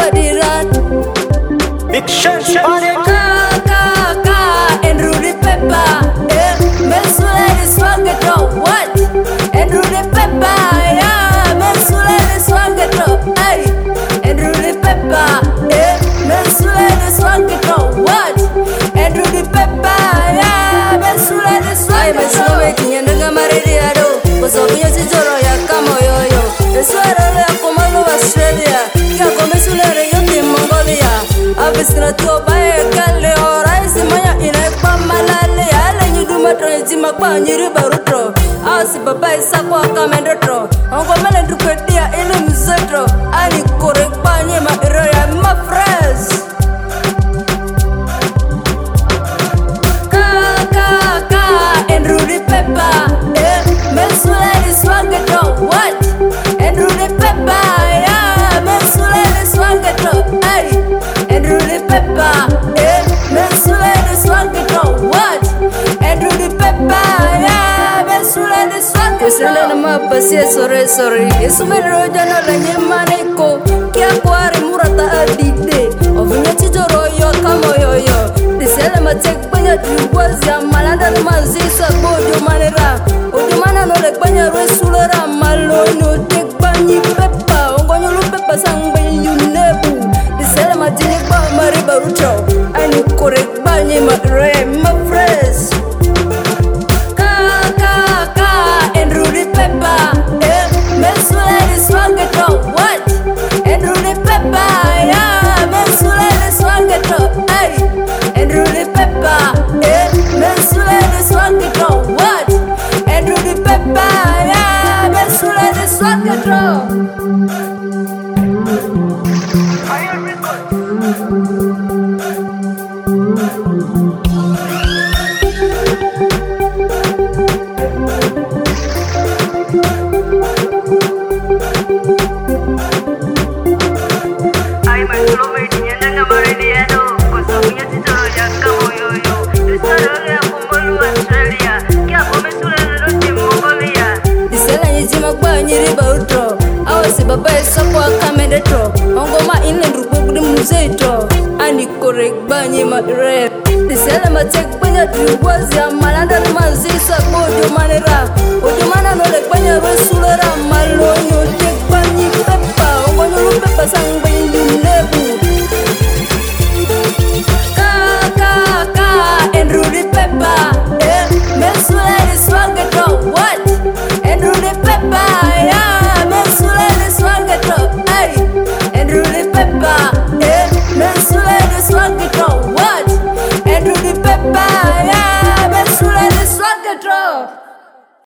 nobody run. Big Shen's party. And Rudy Pepper, Mensula is swagger, what? And Rudy Pepper, yeah, Mensula is swagger, hey. And Rudy Pepper, Mensula is swagger, what? And Rudy Pepper, yeah, Mensula is swagger. Mensula making a nigga marido, was of your Tizoro, Yakamo yo. The sweater of Komano, Australia, Yako Mensula, in Mongolia. I've been to buy a Kale or Ice in Maya in a Pamalale. I'll you do my Timakwan, you Barutro. I'll see Papa Sakwa Commandatro. Uncle Melan to Petia in Zetro. I need correct Panya, my friends. And Rudy Pepper, Mensula is swagger, what? And Rudy Pepper, yeah, Mensula is swagger, hey. And Rudy Pepper, Mensula is swagger, what? And Rudy Pepper, yeah, Mensula is swagger. Selena mapasi sorry. Isumero jana la nyemaneko. Kia kwari murata adide. Ovinya chitoro yo kamo yo. Disela matek banya duwazi ya malanda mazisa bojo manera. Ojo mana no lek banya resulera malono tek banyi pepa. Ongonyo lu pepa sangbe yunebu. Disela matini kwa mariba rucho. Ani korek banyi my friends. And Rudy Pepper, Mensula is swagger, what? And Rudy Pepper, yeah, Mensula is swagger, hey. And Rudy Pepper, Mensula is swagger, what? And Rudy Pepper, yeah, Mensula is swagger. Baba Sakwa Commandatro, Ongoma Inland Republic Museto, Ani Korek Banyi Madre. The Selama Tek Banya was your Malanda Mazisa Bojo Manera.